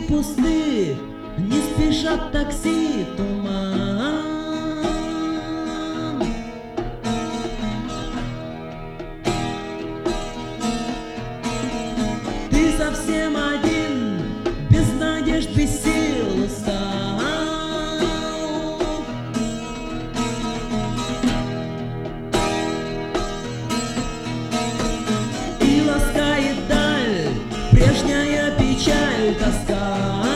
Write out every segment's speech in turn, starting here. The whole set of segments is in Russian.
Улицы пусты, не спешат такси, туман. Ты совсем один, без надежд, без сил устал. И ласкает даль прежняя печаль, тоска.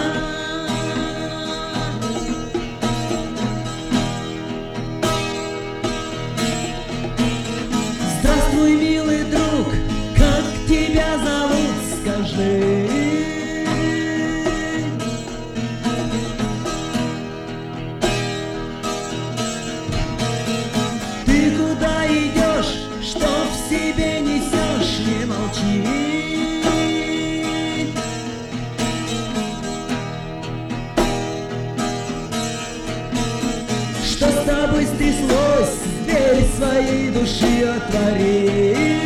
Здравствуй, милый друг, как тебя зовут, скажи. Ты куда идешь, что в себе несешь, не молчи. Что с тобой стряслось, дверь своей души отвори.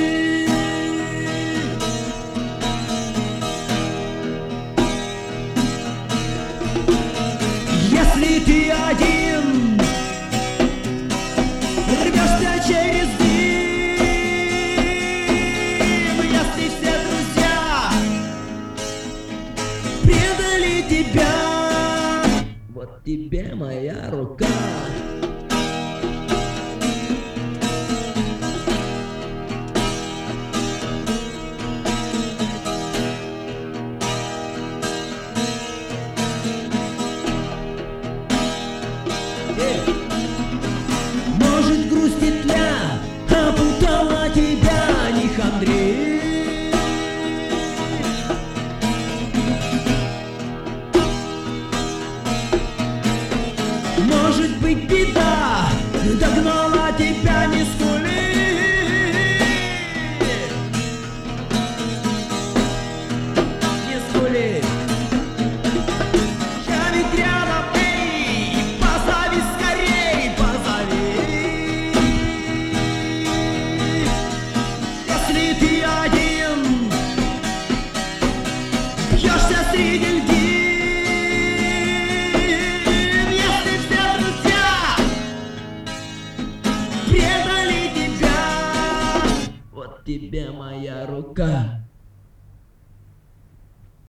Если ты один, рвешься через дым, если все друзья предали тебя, вот тебе моя рука. Может, грусть петля опутала тебя, не хандри. Может быть, беда догнала тебя, не скули. Не скули. Я ведь рядом, эй, позови скорей, позови. Если ты один, бьешься среди льдин, если все друзья предали тебя, вот тебе моя рука.